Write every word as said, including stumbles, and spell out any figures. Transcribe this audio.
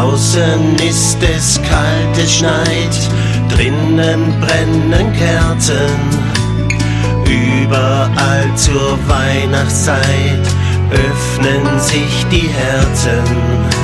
Draußen ist es kalt, es schneit, drinnen brennen Kerzen. Überall zur Weihnachtszeit öffnen sich die Herzen.